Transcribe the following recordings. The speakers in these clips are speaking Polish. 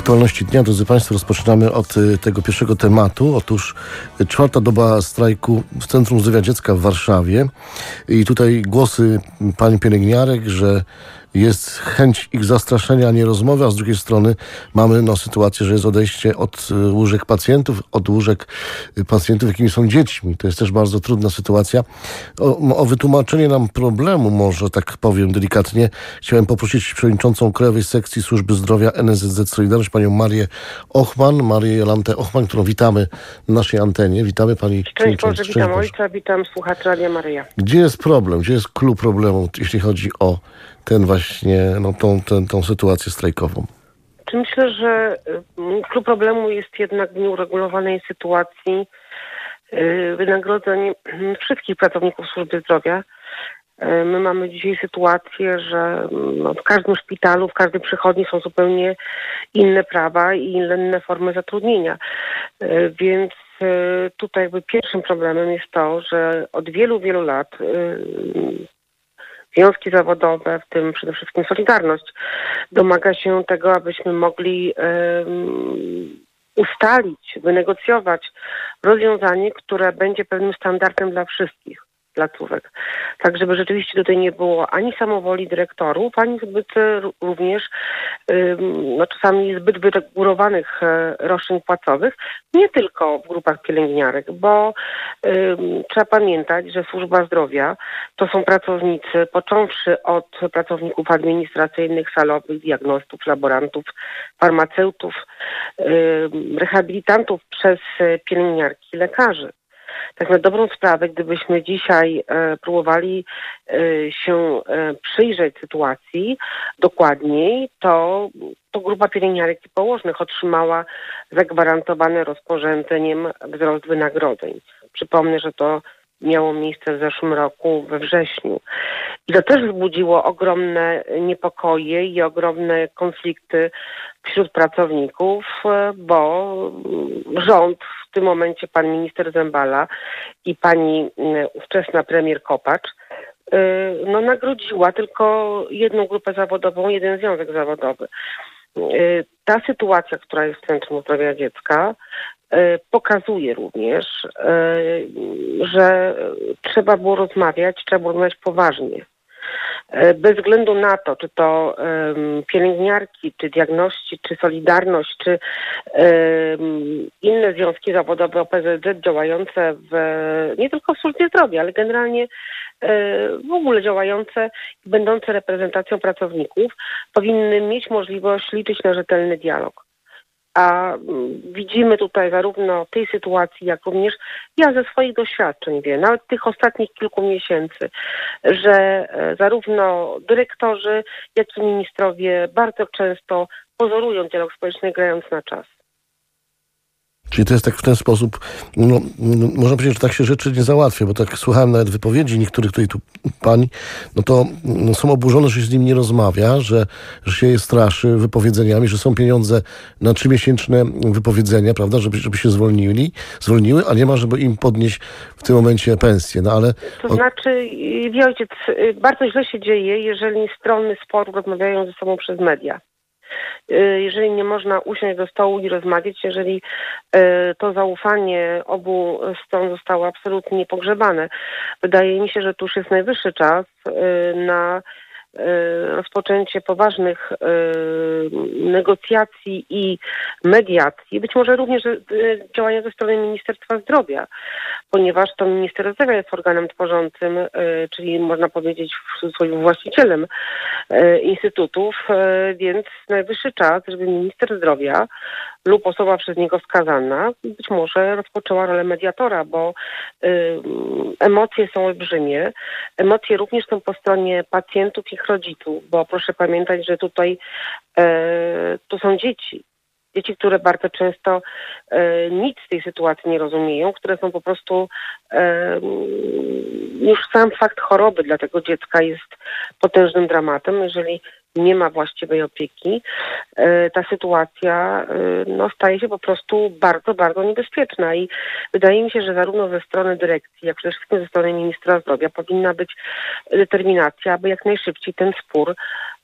aktualności dnia, drodzy Państwo, rozpoczynamy od tego pierwszego tematu. Otóż 4. doba strajku w Centrum Zdrowia Dziecka w Warszawie. I tutaj głosy pań pielęgniarek, że jest chęć ich zastraszenia, a nie rozmowy, a z drugiej strony mamy sytuację, że jest odejście od łóżek pacjentów, od łóżek pacjentów, jakimi są dziećmi. To jest też bardzo trudna sytuacja. O wytłumaczenie nam problemu, może tak powiem delikatnie, chciałem poprosić przewodniczącą Krajowej Sekcji Służby Zdrowia NSZZ Solidarność, panią Marię Jolantę Ochman, którą witamy na naszej antenie. Witamy pani. Cześć Boże, witam ojca, witam słuchaczy Radia Maryja. Gdzie jest problem? Gdzie jest clou problemu, jeśli chodzi o ten właśnie, tą sytuację strajkową? Myślę, że clou problemu jest jednak w nieuregulowanej sytuacji wynagrodzeń wszystkich pracowników służby zdrowia. My mamy dzisiaj sytuację, że w każdym szpitalu, w każdej przychodni są zupełnie inne prawa i inne formy zatrudnienia. Więc tutaj jakby pierwszym problemem jest to, że od wielu, wielu lat związki zawodowe, w tym przede wszystkim Solidarność, domaga się tego, abyśmy mogli ustalić, wynegocjować rozwiązanie, które będzie pewnym standardem dla wszystkich placówek. Tak, żeby rzeczywiście tutaj nie było ani samowoli dyrektorów, ani również czasami zbyt wyregulowanych roszczeń płacowych, nie tylko w grupach pielęgniarek, bo trzeba pamiętać, że służba zdrowia to są pracownicy, począwszy od pracowników administracyjnych, salowych, diagnostów, laborantów, farmaceutów, rehabilitantów, przez pielęgniarki, lekarzy. Tak na dobrą sprawę, gdybyśmy dzisiaj próbowali się przyjrzeć sytuacji dokładniej, to grupa pielęgniarek i położnych otrzymała zagwarantowane rozporządzeniem wzrost wynagrodzeń. Przypomnę, że to miało miejsce w zeszłym roku we wrześniu. I to też wzbudziło ogromne niepokoje i ogromne konflikty wśród pracowników, bo rząd, w tym momencie pan minister Zembala i pani ówczesna premier Kopacz, nagrodziła tylko jedną grupę zawodową, jeden związek zawodowy. Ta sytuacja, która jest w Centrum Zdrowia Dziecka, pokazuje również, że trzeba było rozmawiać poważnie. Bez względu na to, czy to pielęgniarki, czy diagności, czy Solidarność, czy inne związki zawodowe OPZZ działające nie tylko w służbie zdrowia, ale generalnie w ogóle działające i będące reprezentacją pracowników, powinny mieć możliwość liczyć na rzetelny dialog. A widzimy tutaj zarówno tej sytuacji, jak również ja ze swoich doświadczeń wiem, nawet tych ostatnich kilku miesięcy, że zarówno dyrektorzy, jak i ministrowie bardzo często pozorują dialog społeczny, grając na czas. Czyli to jest tak w ten sposób, można powiedzieć, że tak się rzeczy nie załatwia, bo tak słuchałem nawet wypowiedzi niektórych tutaj pań, to są oburzone, że się z nim nie rozmawia, że się je straszy wypowiedzeniami, że są pieniądze na 3-miesięczne wypowiedzenia, prawda, żeby się zwolniły, a nie ma, żeby im podnieść w tym momencie pensję. Ale to znaczy, wie ojciec, bardzo źle się dzieje, jeżeli strony sporu rozmawiają ze sobą przez media. Jeżeli nie można usiąść do stołu i rozmawiać, jeżeli to zaufanie obu stron zostało absolutnie pogrzebane. Wydaje mi się, że tu już jest najwyższy czas na rozpoczęcie poważnych negocjacji i mediacji, być może również działania ze strony Ministerstwa Zdrowia, ponieważ to Minister Zdrowia jest organem tworzącym, czyli można powiedzieć swoim właścicielem instytutów, więc najwyższy czas, żeby Minister Zdrowia lub osoba przez niego wskazana być może rozpoczęła rolę mediatora, bo emocje są olbrzymie. Emocje również są po stronie pacjentów i ich rodziców, bo proszę pamiętać, że tutaj to są dzieci. Dzieci, które bardzo często nic z tej sytuacji nie rozumieją, które są po prostu, już sam fakt choroby dla tego dziecka jest potężnym dramatem. Jeżeli nie ma właściwej opieki, ta sytuacja staje się po prostu bardzo, bardzo niebezpieczna i wydaje mi się, że zarówno ze strony dyrekcji, jak przede wszystkim ze strony ministra zdrowia powinna być determinacja, aby jak najszybciej ten spór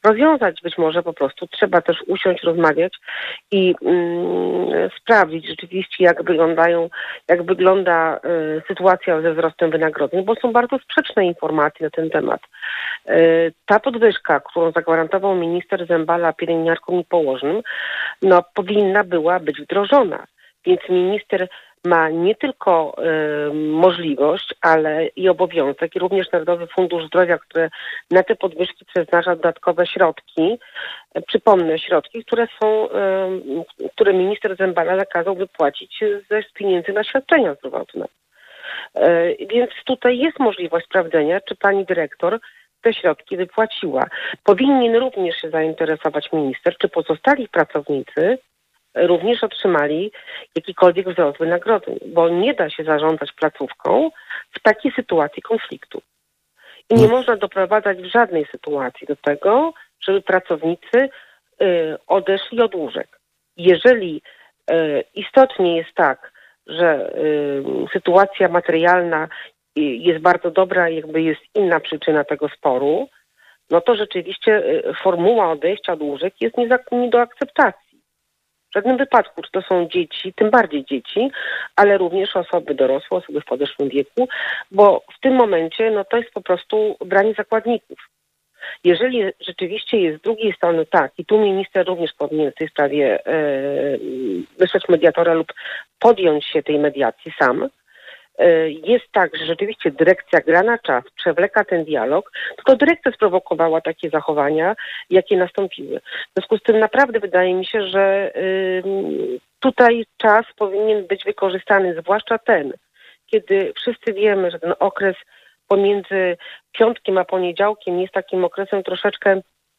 rozwiązać. Być może po prostu trzeba też usiąść, rozmawiać i sprawdzić rzeczywiście, jak wygląda sytuacja ze wzrostem wynagrodzeń, bo są bardzo sprzeczne informacje na ten temat. Ta podwyżka, którą zagwarantował minister Zembala pielęgniarkom i położnym, powinna była być wdrożona. Więc minister ma nie tylko możliwość, ale i obowiązek, i również Narodowy Fundusz Zdrowia, który na te podwyżki przeznacza dodatkowe środki. Przypomnę, środki, które minister Zembala nakazał wypłacić z pieniędzy na świadczenia zdrowotne. Więc tutaj jest możliwość sprawdzenia, czy pani dyrektor te środki wypłaciła. Powinien również się zainteresować minister, czy pozostali pracownicy również otrzymali jakikolwiek wzrost wynagrodzeń, bo nie da się zarządzać placówką w takiej sytuacji konfliktu. I nie można doprowadzać w żadnej sytuacji do tego, żeby pracownicy odeszli od łóżek. Jeżeli istotnie jest tak, że sytuacja materialna jest bardzo dobra, jakby jest inna przyczyna tego sporu, no to rzeczywiście formuła odejścia od łóżek jest nie do akceptacji. W żadnym wypadku, czy to są dzieci, tym bardziej dzieci, ale również osoby dorosłe, osoby w podeszłym wieku, bo w tym momencie to jest po prostu branie zakładników. Jeżeli rzeczywiście jest z drugiej strony tak, i tu minister również powinien w tej sprawie wysłać mediatora lub podjąć się tej mediacji sam, jest tak, że rzeczywiście dyrekcja gra na czas, przewleka ten dialog, tylko dyrekcja sprowokowała takie zachowania, jakie nastąpiły. W związku z tym naprawdę wydaje mi się, że tutaj czas powinien być wykorzystany, zwłaszcza ten, kiedy wszyscy wiemy, że ten okres pomiędzy piątkiem a poniedziałkiem jest takim okresem troszeczkę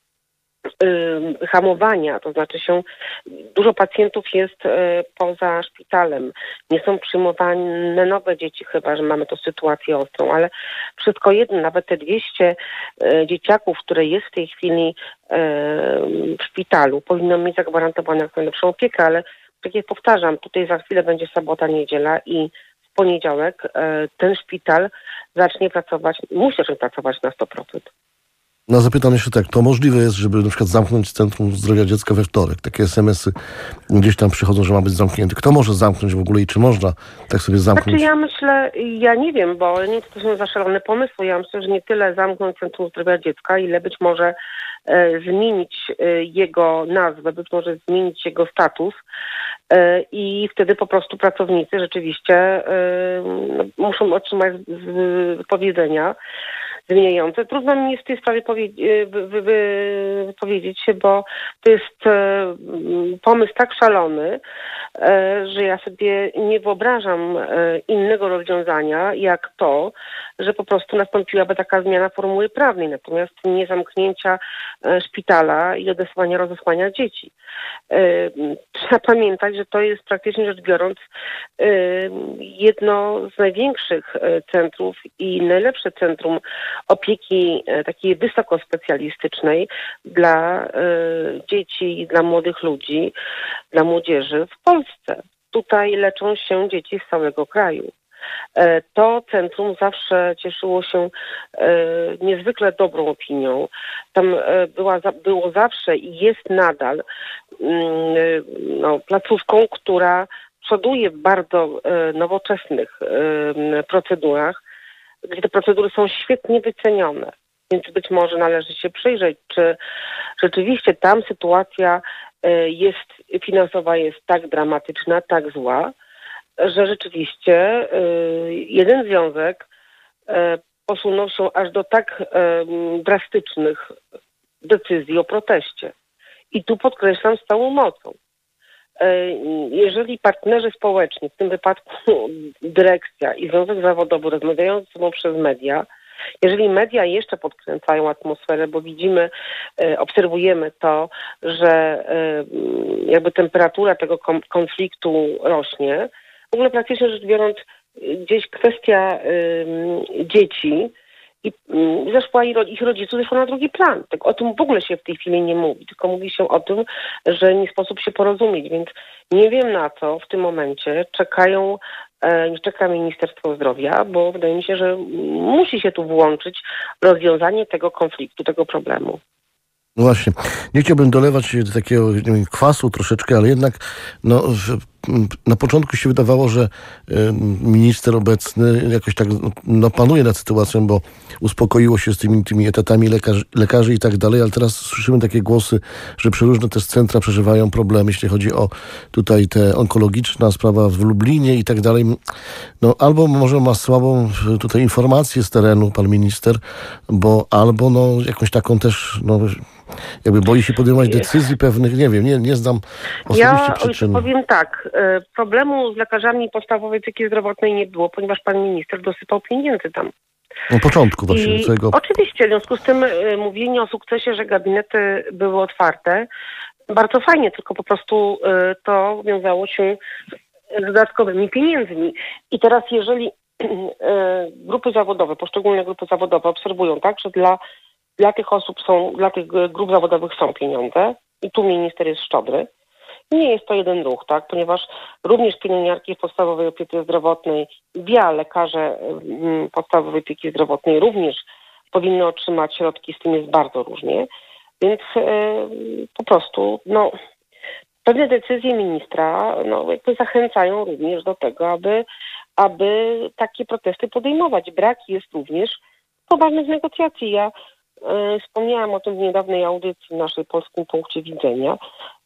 hamowania, to znaczy dużo pacjentów jest poza szpitalem, nie są przyjmowane nowe dzieci, chyba że mamy tu sytuację ostrą, ale wszystko jedno, nawet te 200 dzieciaków, które jest w tej chwili w szpitalu, powinno mieć zagwarantowaną jak najlepszą opiekę, ale tak jak powtarzam, tutaj za chwilę będzie sobota, niedziela i w poniedziałek ten szpital musi zacząć pracować na 100%. Zapytam jeszcze tak, to możliwe jest, żeby na przykład zamknąć Centrum Zdrowia Dziecka we wtorek? Takie SMS-y gdzieś tam przychodzą, że ma być zamknięty. Kto może zamknąć w ogóle i czy można tak sobie zamknąć? Ja nie wiem, bo nie to są za szalone pomysły. Ja myślę, że nie tyle zamknąć Centrum Zdrowia Dziecka, ile być może zmienić jego nazwę, być może zmienić jego status i wtedy po prostu pracownicy rzeczywiście muszą otrzymać wypowiedzenia zmieniające. Trudno mi jest w tej sprawie powiedzieć się, bo to jest pomysł tak szalony, że ja sobie nie wyobrażam innego rozwiązania jak to, że po prostu nastąpiłaby taka zmiana formuły prawnej, natomiast nie zamknięcia szpitala i rozesłania dzieci. Trzeba pamiętać, że to jest praktycznie rzecz biorąc jedno z największych centrów i najlepsze centrum opieki takiej wysokospecjalistycznej dla dzieci i dla młodych ludzi, dla młodzieży w Polsce. Tutaj leczą się dzieci z całego kraju. To centrum zawsze cieszyło się niezwykle dobrą opinią. Tam było zawsze i jest nadal placówką, która przoduje w bardzo nowoczesnych procedurach, gdzie te procedury są świetnie wycenione. Więc być może należy się przyjrzeć, czy rzeczywiście tam sytuacja finansowa jest tak dramatyczna, tak zła, że rzeczywiście jeden związek posunął się aż do tak drastycznych decyzji o proteście. I tu podkreślam z całą mocą. Jeżeli partnerzy społeczni, w tym wypadku dyrekcja i związek zawodowy rozmawiają ze sobą przez media, jeżeli media jeszcze podkręcają atmosferę, bo obserwujemy to, że jakby temperatura tego konfliktu rośnie, w ogóle praktycznie rzecz biorąc gdzieś kwestia dzieci i ich rodziców zeszła na drugi plan. Tak o tym w ogóle się w tej chwili nie mówi, tylko mówi się o tym, że nie sposób się porozumieć, więc nie wiem na co w tym momencie czeka Ministerstwo Zdrowia, bo wydaje mi się, że musi się tu włączyć rozwiązanie tego konfliktu, tego problemu. No właśnie, nie chciałbym dolewać takiego, nie wiem, kwasu troszeczkę, ale jednak na początku się wydawało, że minister obecny jakoś tak panuje nad sytuacją, bo uspokoiło się z tymi etatami lekarzy i tak dalej, ale teraz słyszymy takie głosy, że przeróżne też centra przeżywają problemy, jeśli chodzi o tutaj te onkologiczna sprawa w Lublinie i tak dalej. No albo może ma słabą tutaj informację z terenu pan minister, albo jakąś taką też jakby boi się podejmować decyzji pewnych, nie wiem, nie znam osobiście przyczyn. Ja powiem tak, problemu z lekarzami podstawowej opieki zdrowotnej nie było, ponieważ pan minister dosypał pieniędzy tam. Na początku właśnie. Oczywiście, w związku z tym mówienie o sukcesie, że gabinety były otwarte, bardzo fajnie, tylko po prostu to wiązało się z dodatkowymi pieniędzmi. I teraz jeżeli grupy zawodowe, poszczególne grupy zawodowe obserwują tak, że dla tych osób dla tych grup zawodowych są pieniądze i tu minister jest szczodry. Nie jest to jeden ruch, tak, ponieważ również pielęgniarki w podstawowej opiece zdrowotnej, lekarze podstawowej opieki zdrowotnej również powinny otrzymać środki, z tym jest bardzo różnie, więc po prostu pewne decyzje ministra jakby zachęcają również do tego, aby takie protesty podejmować. Brak jest również poważnych negocjacji. Ja wspomniałam o tym w niedawnej audycji w naszej Polskim Punkcie Widzenia,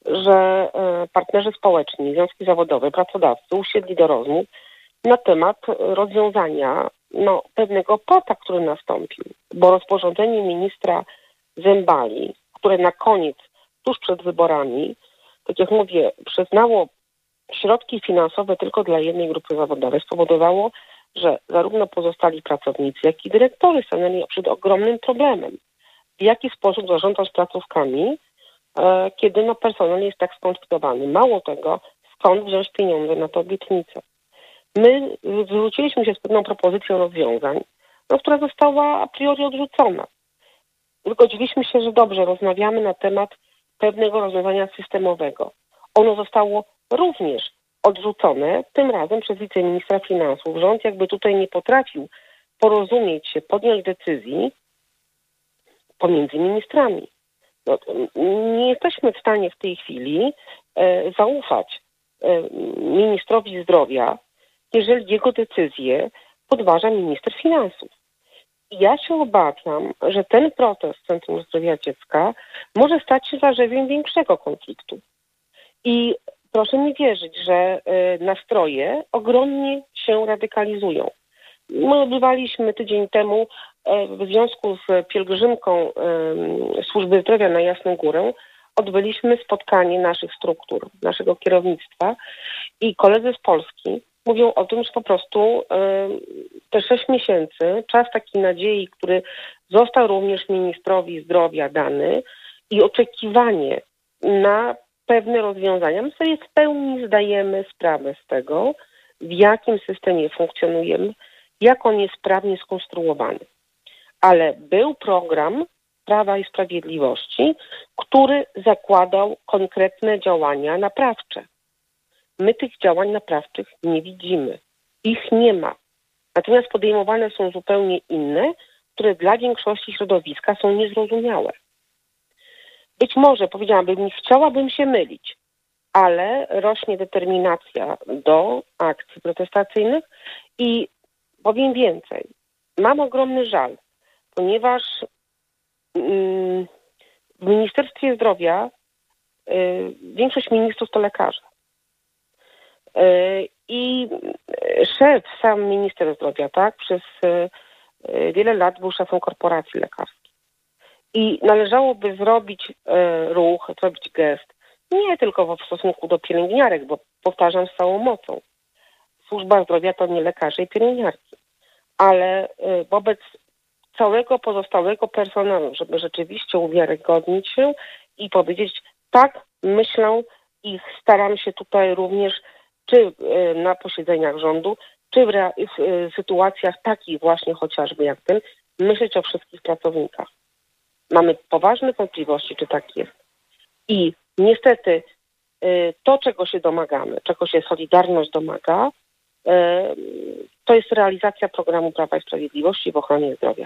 że partnerzy społeczni, związki zawodowe, pracodawcy usiedli do rozmów na temat rozwiązania pewnego pata, który nastąpił, bo rozporządzenie ministra Zembali, które na koniec, tuż przed wyborami, tak jak mówię, przyznało środki finansowe tylko dla jednej grupy zawodowej, spowodowało, że zarówno pozostali pracownicy, jak i dyrektorzy stanęli przed ogromnym problemem. W jaki sposób zarządzać placówkami, kiedy personel jest tak skonfliktowany. Mało tego, skąd wziąć pieniądze na tę obietnicę. My zwróciliśmy się z pewną propozycją rozwiązań, która została a priori odrzucona. Zgodziliśmy się, że dobrze, rozmawiamy na temat pewnego rozwiązania systemowego. Ono zostało również odrzucone, tym razem przez wiceministra finansów. Rząd jakby tutaj nie potrafił porozumieć się, podjąć decyzji pomiędzy ministrami. Nie jesteśmy w stanie w tej chwili zaufać ministrowi zdrowia, jeżeli jego decyzję podważa minister finansów. Ja się obawiam, że ten protest Centrum Zdrowia Dziecka może stać się zarzewiem większego konfliktu. I proszę mi wierzyć, że nastroje ogromnie się radykalizują. My odbywaliśmy tydzień temu w związku z pielgrzymką Służby Zdrowia na Jasną Górę, odbyliśmy spotkanie naszych struktur, naszego kierownictwa i koledzy z Polski mówią o tym, że po prostu te 6 miesięcy, czas takiej nadziei, który został również ministrowi zdrowia dany i oczekiwanie na pewne rozwiązania. My sobie w pełni zdajemy sprawę z tego, w jakim systemie funkcjonujemy, jak on jest prawnie skonstruowany. Ale był program Prawa i Sprawiedliwości, który zakładał konkretne działania naprawcze. My tych działań naprawczych nie widzimy. Ich nie ma. Natomiast podejmowane są zupełnie inne, które dla większości środowiska są niezrozumiałe. Być może, powiedziałabym, nie chciałabym się mylić, ale rośnie determinacja do akcji protestacyjnych i powiem więcej. Mam ogromny żal, ponieważ w Ministerstwie Zdrowia większość ministrów to lekarze. I sam minister zdrowia, tak, przez wiele lat był szefem korporacji lekarskiej. I należałoby zrobić ruch, zrobić gest, nie tylko w stosunku do pielęgniarek, bo powtarzam z całą mocą. Służba zdrowia to nie lekarze i pielęgniarki, ale wobec całego pozostałego personelu, żeby rzeczywiście uwiarygodnić się i powiedzieć, tak, myślę i staram się tutaj również, czy na posiedzeniach rządu, czy w sytuacjach takich właśnie chociażby jak ten, myśleć o wszystkich pracownikach. Mamy poważne wątpliwości, czy tak jest. I niestety to, czego się domagamy, czego się Solidarność domaga, to jest realizacja programu Prawa i Sprawiedliwości w ochronie zdrowia.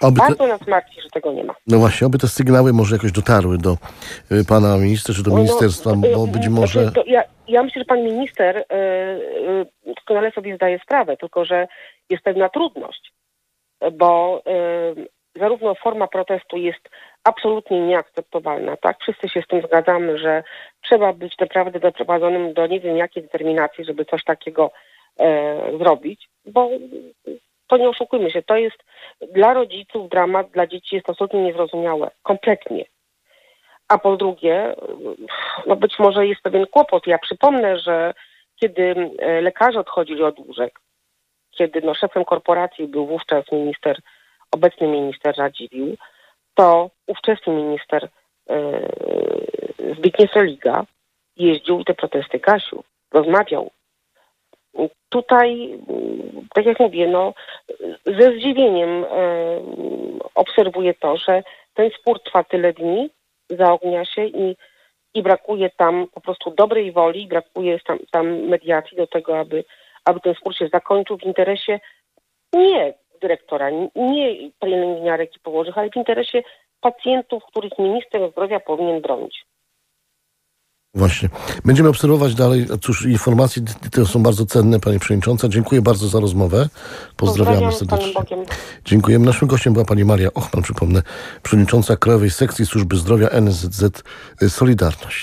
Bardzo nas martwi, że tego nie ma. No właśnie, oby te sygnały może jakoś dotarły do pana ministra, czy do ministerstwa, bo być może... Ja myślę, że pan minister doskonale sobie zdaje sprawę, tylko że jest pewna trudność, bo zarówno forma protestu jest absolutnie nieakceptowalna, tak? Wszyscy się z tym zgadzamy, że trzeba być naprawdę doprowadzonym do nie wiem jakiej determinacji, żeby coś takiego zrobić, bo to nie oszukujmy się, to jest dla rodziców dramat, dla dzieci jest absolutnie niezrozumiałe, kompletnie. A po drugie, no być może jest pewien kłopot. Ja przypomnę, że kiedy lekarze odchodzili od łóżek, kiedy szefem korporacji był wówczas obecny minister Radziwiłł, to ówczesny minister Zbigniew Soliga jeździł i te protesty gasił, rozmawiał. Tutaj, tak jak mówię, ze zdziwieniem obserwuję to, że ten spór trwa tyle dni, zaognia się i brakuje tam po prostu dobrej woli, brakuje tam mediacji do tego, aby ten spór się zakończył w interesie nie dyrektora, nie pielęgniarek i położnych, ale w interesie pacjentów, których minister zdrowia powinien bronić. Właśnie. Będziemy obserwować dalej. Cóż, informacje te są bardzo cenne, pani przewodnicząca. Dziękuję bardzo za rozmowę. Pozdrawiamy serdecznie. Dziękujemy. Naszym gościem była pani Maria Ochman, przypomnę, przewodnicząca Krajowej Sekcji Służby Zdrowia NSZZ Solidarność.